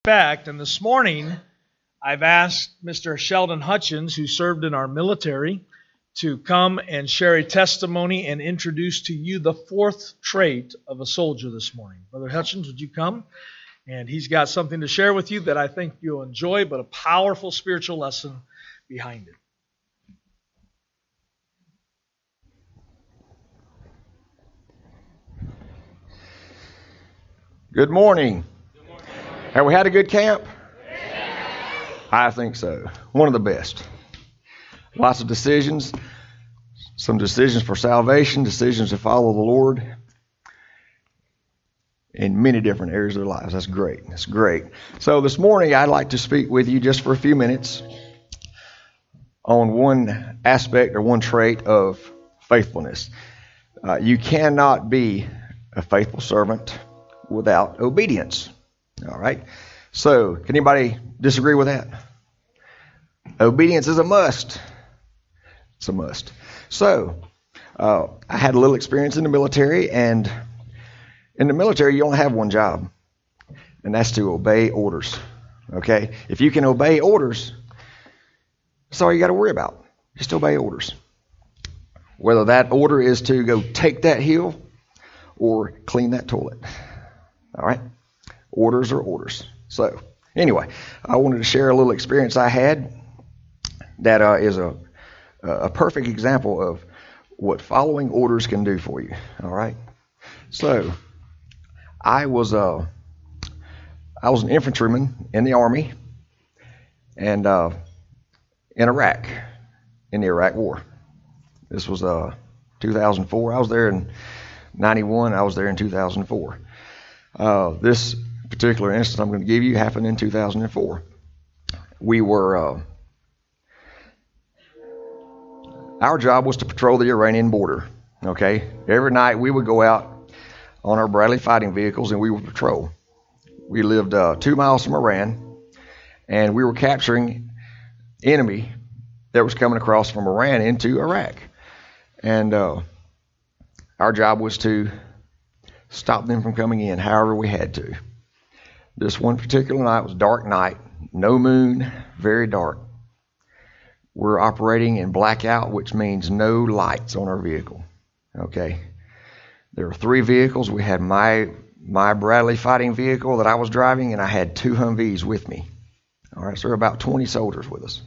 Fact, and this morning I've asked Mr. Sheldon Hutchins, who served in our military, to come and share a testimony and introduce to you the fourth trait of a soldier this morning. Brother Hutchins, would you come? And he's got something to share with you that I think you'll enjoy, but a powerful spiritual lesson behind it. Good morning. Have we had a good camp? I think so. One of the best. Lots of decisions. Some decisions for salvation, decisions to follow the Lord in many different areas of their lives. That's great. That's great. So this morning I'd like to speak with you just for a few minutes on one aspect or one trait of faithfulness. You cannot be a faithful servant without obedience. All right. So, can anybody disagree with that? Obedience is a must. It's a must. So, I had a little experience in the military, and in the military, you only have one job, and that's to obey orders. Okay? If you can obey orders, that's all you got to worry about. Just obey orders. Whether that order is to go take that hill or clean that toilet. All right? Orders are orders. So, anyway, I wanted to share a little experience I had that is a perfect example of what following orders can do for you. All right? So, I was an infantryman in the Army and in Iraq, in the Iraq War. This was 2004. I was there in 91. I was there in 2004. This particular instance I'm going to give you happened in 2004. We were, our job was to patrol the Iranian border. Okay, every night we would go out on our Bradley fighting vehicles and we would patrol. We lived 2 miles from Iran, and we were capturing enemy that was coming across from Iran into Iraq, and our job was to stop them from coming in however we had to. This one particular night was a dark night, no moon, very dark. We're operating in blackout, which means no lights on our vehicle. Okay. There were 3 vehicles. We had my Bradley fighting vehicle that I was driving, and I had 2 Humvees with me. All right, so there were about 20 soldiers with us.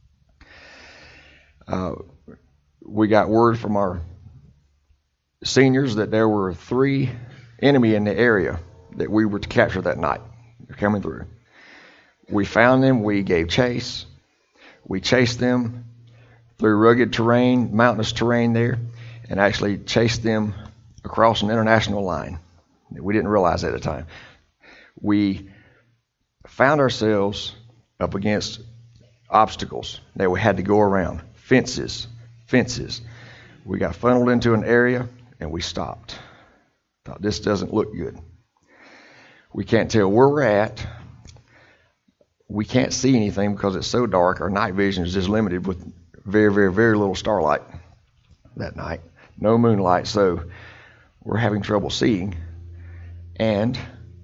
We got word from our seniors that there were 3 enemy in the area that we were to capture that night. They're coming through. We found them. We gave chase. We chased them through rugged terrain, mountainous terrain there, and actually chased them across an international line. We didn't realize that at the time. We found ourselves up against obstacles that we had to go around. Fences. We got funneled into an area and we stopped. Thought, this doesn't look good. We can't tell where we're at. We can't see anything because it's so dark. Our night vision is just limited with very, very, very little starlight that night. No moonlight, so we're having trouble seeing. And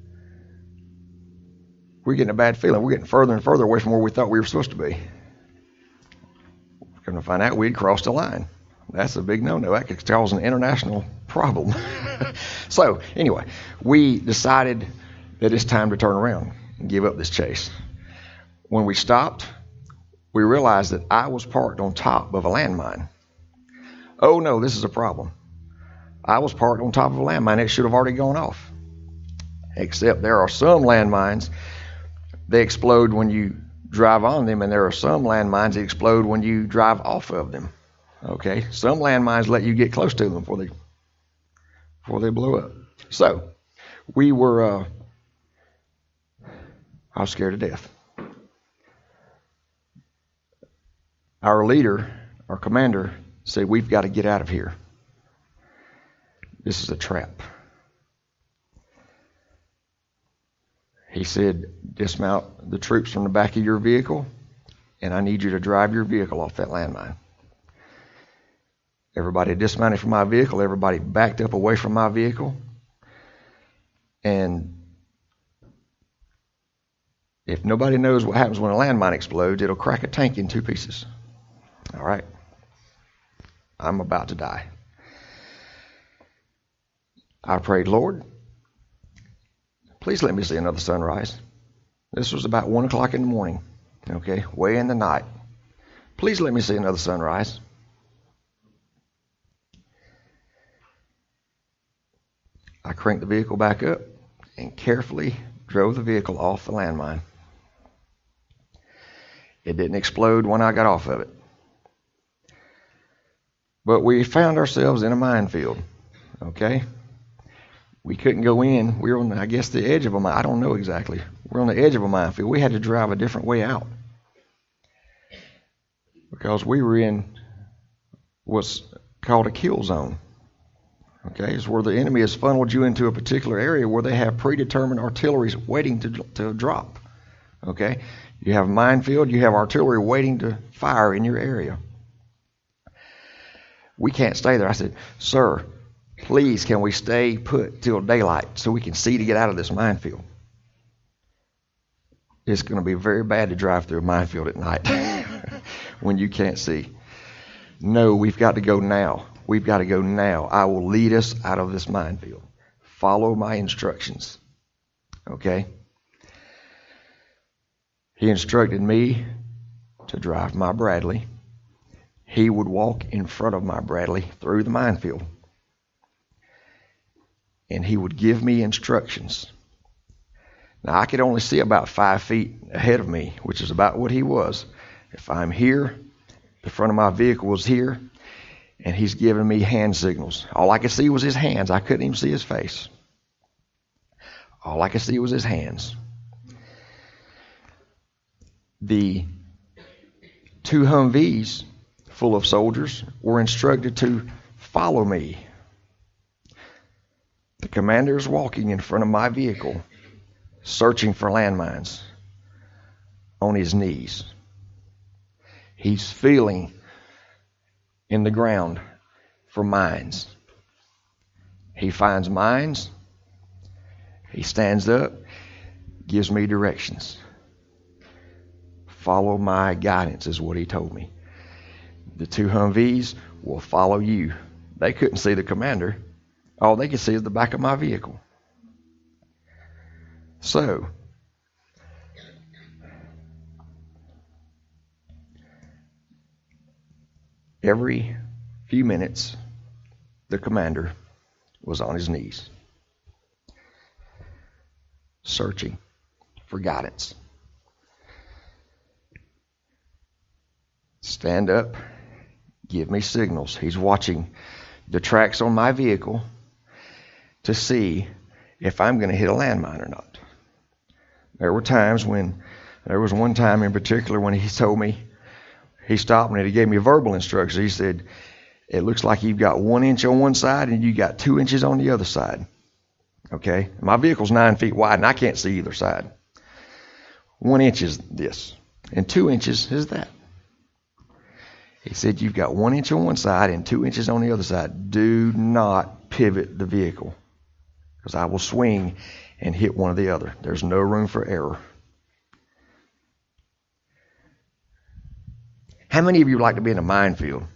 we're getting a bad feeling. We're getting further and further away from where we thought we were supposed to be. Come to find out we'd crossed a line. That's a big no-no. That could cause an international problem. So, anyway, we decided that it's time to turn around and give up this chase. When we stopped, we realized that I was parked on top of a landmine. Oh no, this is a problem. I was parked on top of a landmine. It should have already gone off. Except there are some landmines, they explode when you drive on them, and there are some landmines that explode when you drive off of them. Okay, some landmines let you get close to them before they blow up. So, we were, I was scared to death. Our leader, our commander, said, we've got to get out of here. This is a trap. He said, dismount the troops from the back of your vehicle, and I need you to drive your vehicle off that landmine. Everybody dismounted from my vehicle. Everybody backed up away from my vehicle. And If nobody knows what happens when a landmine explodes, it'll crack a tank in two pieces. All right. I'm about to die. I prayed, Lord, please let me see another sunrise. This was about 1 o'clock in the morning, okay, way in the night. Please let me see another sunrise. I cranked the vehicle back up and carefully drove the vehicle off the landmine. It didn't explode when I got off of it. But we found ourselves in a minefield, okay? We couldn't go in. We were on, I guess, the edge of a mine. I don't know exactly. We're on the edge of a minefield. We had to drive a different way out because we were in what's called a kill zone. Okay, it's where the enemy has funneled you into a particular area where they have predetermined artillery waiting to drop. Okay, you have a minefield, you have artillery waiting to fire in your area. We can't stay there. I said, sir, please, can we stay put till daylight so we can see to get out of this minefield? It's going to be very bad to drive through a minefield at night when you can't see. No, we've got to go now. We've got to go now. I will lead us out of this minefield. Follow my instructions. Okay? He instructed me to drive my Bradley. He would walk in front of my Bradley through the minefield. And he would give me instructions. Now, I could only see about 5 feet ahead of me, which is about what he was. If I'm here, the front of my vehicle was here, and he's giving me hand signals. All I could see was his hands. I couldn't even see his face. All I could see was his hands. The 2 Humvees full of soldiers were instructed to follow me. The commander is walking in front of my vehicle, searching for landmines on his knees. He's feeling in the ground for mines. He finds mines. He stands up, gives me directions. Follow my guidance is what he told me. The 2 Humvees will follow you. They couldn't see the commander. All they could see is the back of my vehicle. So, every few minutes, the commander was on his knees, searching for guidance. Stand up, give me signals. He's watching the tracks on my vehicle to see if I'm going to hit a landmine or not. There were times when, there was one time in particular when he told me, he stopped me and he gave me verbal instructions. He said, it looks like you've got 1 inch on one side and you got 2 inches on the other side. Okay? My vehicle's 9 feet wide and I can't see either side. 1 inch is this and 2 inches is that. He said, you've got 1 inch on one side and 2 inches on the other side. Do not pivot the vehicle because I will swing and hit one or the other. There's no room for error. How many of you would like to be in a minefield?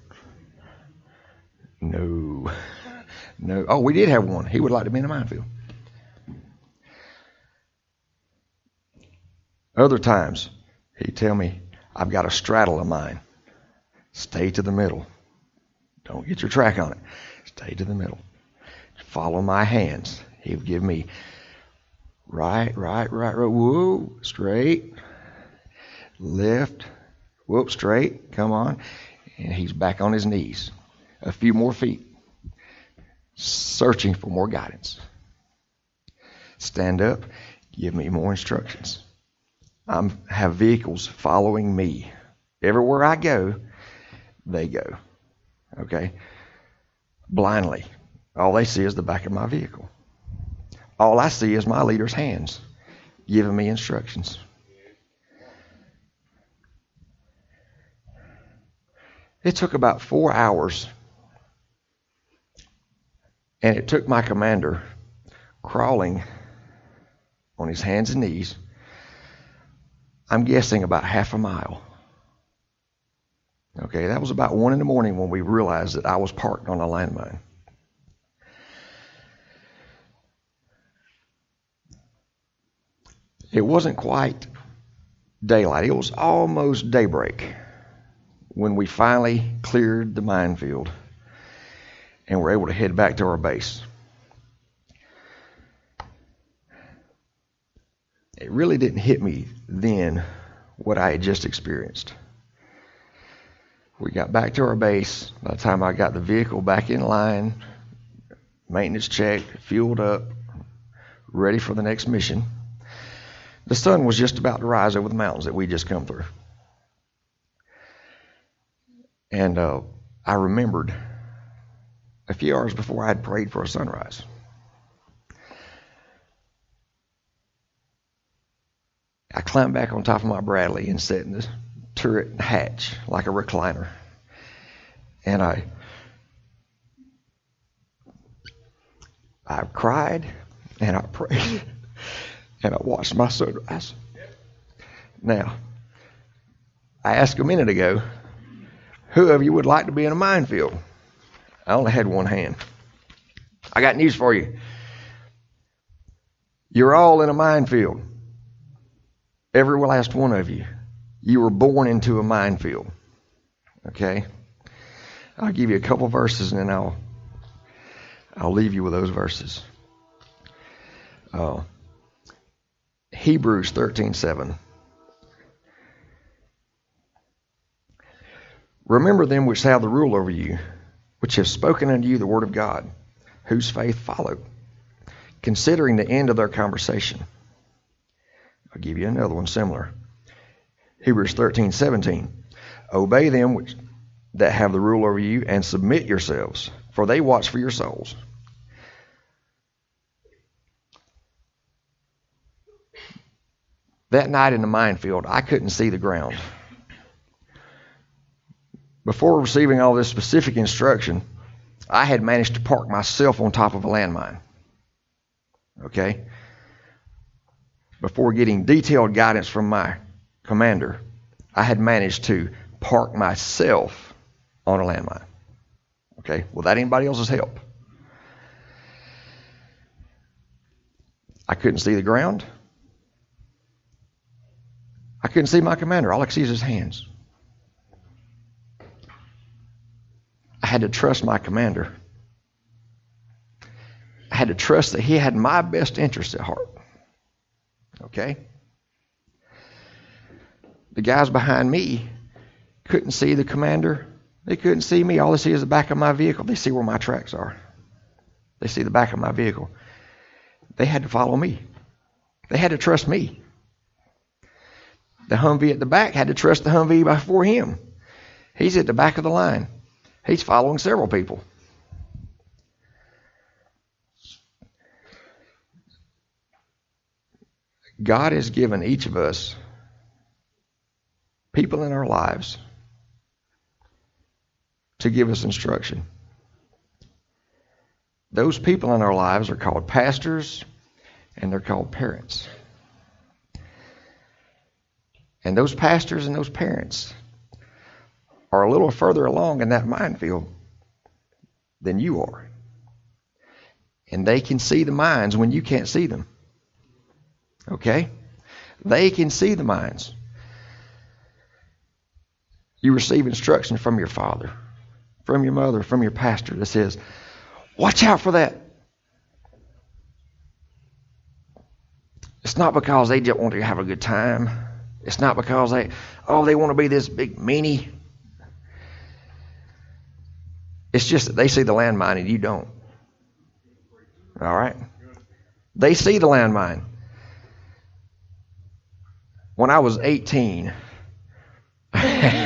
No. No. Oh, we did have one. He would like to be in a minefield. Other times, he'd tell me, I've got to straddle a mine. Stay to the middle. Don't get your track on it. Stay to the middle. Follow my hands. He would give me right, whoa, straight, left, whoop, straight, come on. And he's back on his knees. A few more feet. Searching for more guidance. Stand up, give me more instructions. I have vehicles following me. Everywhere I go, they go. Okay? Blindly. All they see is the back of my vehicle. All I see is my leader's hands giving me instructions. It took about 4 hours, and it took my commander crawling on his hands and knees I'm guessing about half a mile. Okay, that was about 1 a.m. when we realized that I was parked on a landmine. It wasn't quite daylight. It was almost daybreak when we finally cleared the minefield and were able to head back to our base. It really didn't hit me then what I had just experienced. We got back to our base. By the time I got the vehicle back in line, maintenance checked, fueled up, ready for the next mission, the sun was just about to rise over the mountains that we just come through. And I remembered a few hours before I had prayed for a sunrise. I climbed back on top of my Bradley and sat in the turret hatch like a recliner. And I cried and I prayed and I watched my sunrise. Now, I asked a minute ago, who of you would like to be in a minefield? I only had one hand. I got news for you. You're all in a minefield. Every last one of you. You were born into a minefield. Okay? I'll give you a couple verses and then I'll leave you with those verses. Hebrews 13:7. Remember them which have the rule over you, which have spoken unto you the word of God, whose faith followed, considering the end of their conversation. I'll give you another one similar. Hebrews 13:17. Obey them that have the rule over you, and submit yourselves, for they watch for your souls. That night in the minefield, I couldn't see the ground. Before receiving all this specific instruction, I had managed to park myself on top of a landmine. Okay? Before getting detailed guidance from my commander, I had managed to park myself on a landmine. Okay? Without anybody else's help. I couldn't see the ground. I couldn't see my commander. All I could see is his hands. I had to trust my commander. I had to trust that he had my best interest at heart. Okay? The guys behind me couldn't see the commander. They couldn't see me. All they see is the back of my vehicle. They see where my tracks are. They see the back of my vehicle. They had to follow me. They had to trust me. The Humvee at the back had to trust the Humvee before him. He's at the back of the line. He's following several people. God has given each of us people in our lives to give us instruction. Those people in our lives are called pastors and they're called parents. And those pastors and those parents are a little further along in that minefield than you are. And they can see the mines when you can't see them. Okay? They can see the mines. You receive instruction from your father, from your mother, from your pastor that says, watch out for that. It's not because they just want to have a good time. It's not because they want to be this big meanie. It's just that they see the landmine and you don't. All right? They see the landmine. When I was 18, I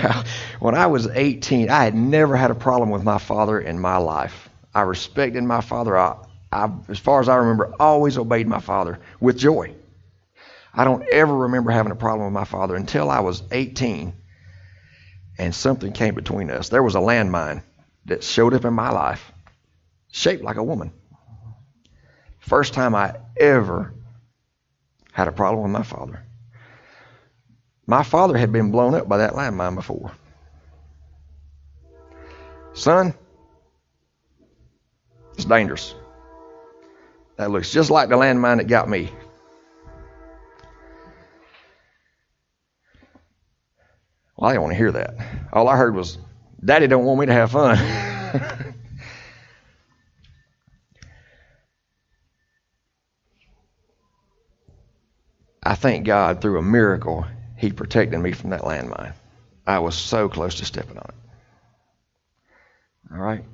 had never had a problem with my father in my life. I respected my father. I, as far as I remember, always obeyed my father with joy. I don't ever remember having a problem with my father until I was 18 and something came between us. There was a landmine that showed up in my life, shaped like a woman. First time I ever had a problem with my father. My father had been blown up by that landmine before. Son, it's dangerous. That looks just like the landmine that got me. Well, I didn't want to hear that. All I heard was, Daddy don't want me to have fun. I thank God through a miracle, He protected me from that landmine. I was so close to stepping on it. All right?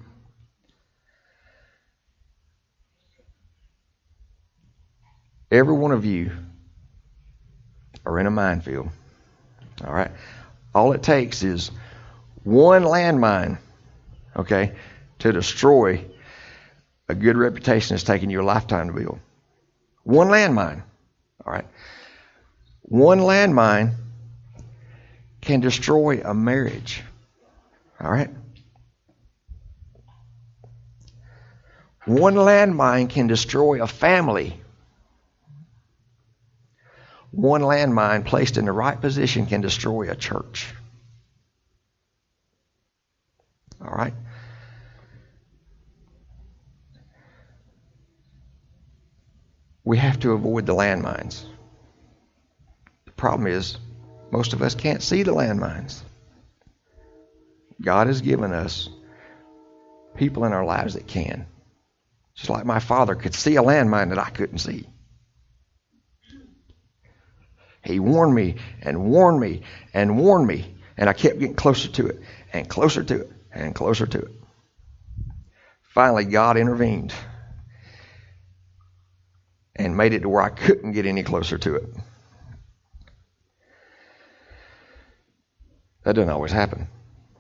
Every one of you are in a minefield. All right? All it takes is one landmine, okay, to destroy a good reputation that's taken you a lifetime to build. One landmine. All right? One landmine can destroy a marriage. All right? One landmine can destroy a family. One landmine placed in the right position can destroy a church. All right? We have to avoid the landmines. The problem is, most of us can't see the landmines. God has given us people in our lives that can. Just like my father could see a landmine that I couldn't see. He warned me and warned me and warned me, and I kept getting closer to it and closer to it and closer to it. Finally, God intervened and made it to where I couldn't get any closer to it. That doesn't always happen.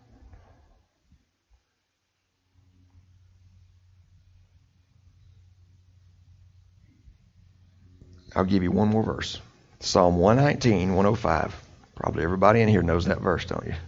I'll give you one more verse. Psalm 119, 105. Probably everybody in here knows that verse, don't you?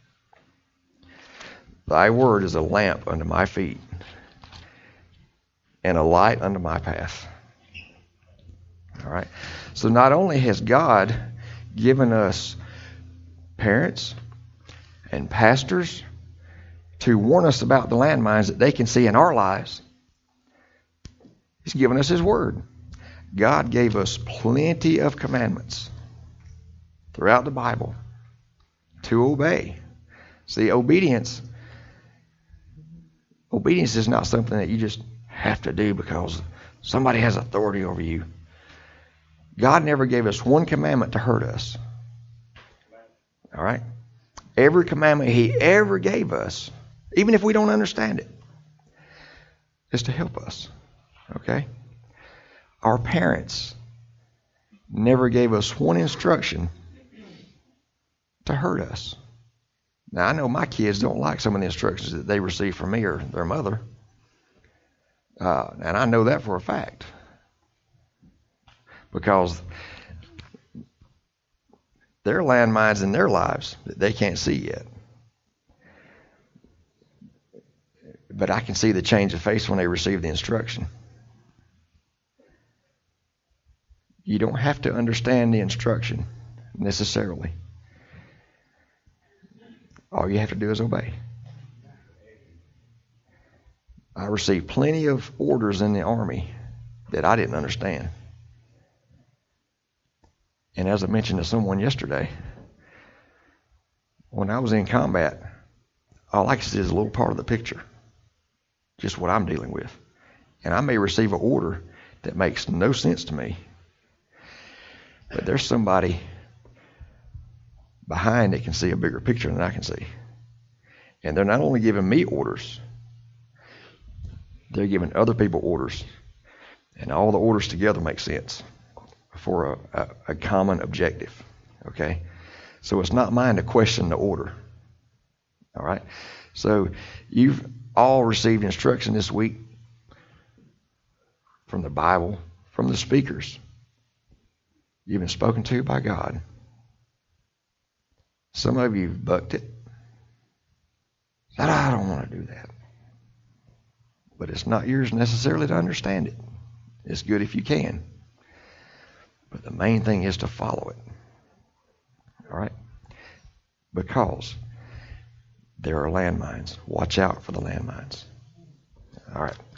Thy word is a lamp unto my feet and a light unto my path. All right. So not only has God given us parents and pastors to warn us about the landmines that they can see in our lives, He's given us His word. God gave us plenty of commandments throughout the Bible to obey. See, obedience is not something that you just have to do because somebody has authority over you. God never gave us one commandment to hurt us. All right? Every commandment He ever gave us, even if we don't understand it, is to help us. Okay? Our parents never gave us one instruction to hurt us. Now, I know my kids don't like some of the instructions that they receive from me or their mother. And I know that for a fact. Because there are landmines in their lives that they can't see yet. But I can see the change of face when they receive the instruction. You don't have to understand the instruction necessarily. All you have to do is obey. I received plenty of orders in the Army that I didn't understand. And as I mentioned to someone yesterday, when I was in combat, all I can see is a little part of the picture. Just what I'm dealing with. And I may receive an order that makes no sense to me. But there's somebody behind that can see a bigger picture than I can see. And they're not only giving me orders, they're giving other people orders. And all the orders together make sense for a common objective. Okay? So it's not mine to question the order. All right? So you've all received instruction this week from the Bible, from the speakers. You've been spoken to by God. Some of you have bucked it. Said, I don't want to do that. But it's not yours necessarily to understand it. It's good if you can. But the main thing is to follow it. All right? Because there are landmines. Watch out for the landmines. All right.